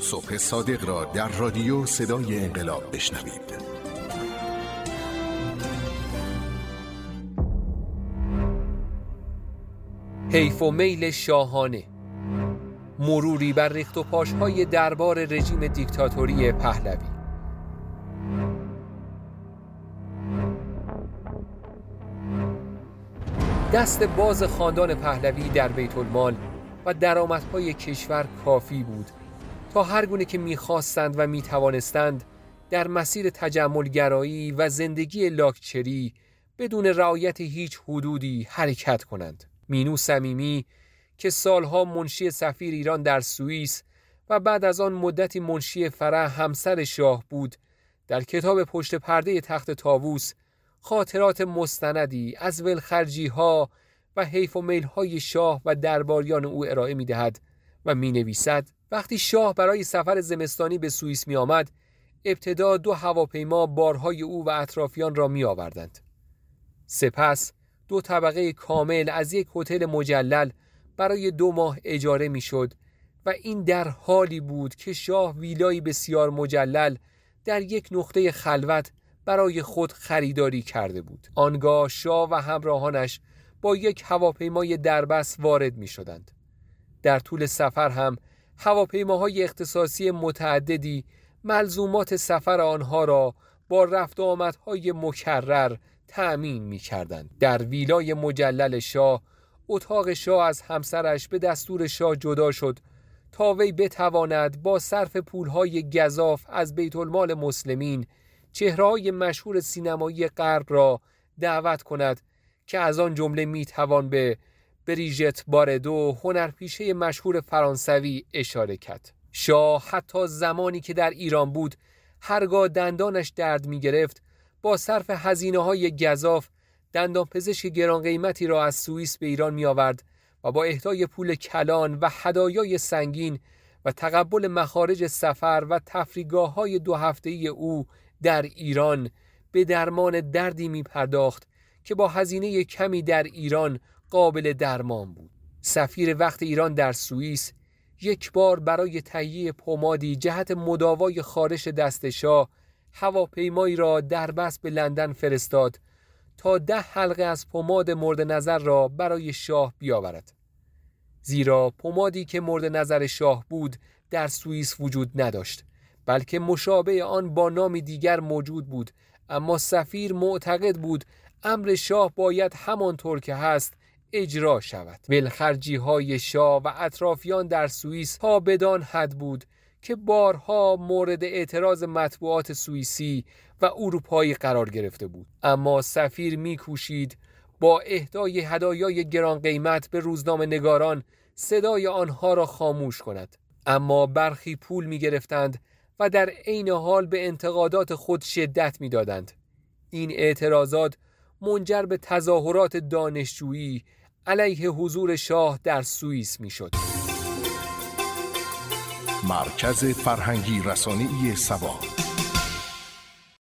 صبح صادق را در رادیو صدای انقلاب بشنوید. حیف و میل شاهانه، مروری بر ریخت و پاش‌های دربار رژیم دیکتاتوری پهلوی. دست باز خاندان پهلوی در بیت المال و درآمدهای کشور کافی بود تا هر گونه که می‌خواستند و می‌توانستند در مسیر تجملگرایی و زندگی لاکچری بدون رعایت هیچ حدودی حرکت کنند. مینو صمیمی که سالها منشی سفیر ایران در سوئیس و بعد از آن مدتی منشی فرح همسر شاه بود، در کتاب پشت پرده تخت طاووس خاطرات مستندی از ولخرجی‌ها و حیف و میل‌های شاه و درباریان او ارائه می‌دهد و می‌نویسد وقتی شاه برای سفر زمستانی به سوئیس می‌آمد، ابتدا 2 هواپیما بارهای او و اطرافیان را می‌آوردند. سپس 2 طبقه کامل از یک هتل مجلل برای 2 ماه اجاره می‌شد و این در حالی بود که شاه ویلایی بسیار مجلل در یک نقطه خلوت برای خود خریداری کرده بود. آنگاه شاه و همراهانش با یک هواپیمای دربست وارد می‌شدند. در طول سفر هم هواپیماهای اختصاصی متعددی ملزومات سفر آنها را با رفت و آمدهای مکرر تأمین می‌کردند. در ویلای مجلل شاه، اتاق شاه از همسرش به دستور شاه جدا شد تا وی بتواند با صرف پولهای گزاف از بیت المال مسلمین چهره‌های مشهور سینمایی غرب را دعوت کند که از آن جمله میتوان به بریژت باردو، هنرپیشه مشهور فرانسوی، اشاره کرد. شاه حتی زمانی که در ایران بود، هرگاه دندانش درد میگرفت، با صرف هزینه‌های گزاف دندانپزشک گران قیمتی را از سوئیس به ایران می آورد و با اهدای پول کلان و هدایای سنگین و تقبل مخارج سفر و تفریحگاه‌های 2 هفته‌ای او در ایران به درمان دردی می پرداخت که با هزینه کمی در ایران قابل درمان بود. سفیر وقت ایران در سوئیس یک بار برای تهیه پمادی جهت مداوای خارش دست شاه هواپیمایی را دربست به لندن فرستاد تا 10 حلقه از پماد مورد نظر را برای شاه بیاورد. زیرا پمادی که مورد نظر شاه بود در سوئیس وجود نداشت، بلکه مشابه آن با نام دیگر موجود بود، اما سفیر معتقد بود امر شاه باید همانطور که هست اجرا شود. ولخرجی‌های شاه و اطرافیان در سوئیس تا بدان حد بود که بارها مورد اعتراض مطبوعات سوئیسی و اروپایی قرار گرفته بود. اما سفیر می‌کوشید با اهدای هدایای گران قیمت به روزنامه‌نگاران صدای آنها را خاموش کند. اما برخی پول می‌گرفتند و در عین حال به انتقادات خود شدت می‌دادند. این اعتراضات منجر به تظاهرات دانشجویی علیه حضور شاه در سوئیس می‌شد. مرکز فرهنگی رسانه‌ای سبا.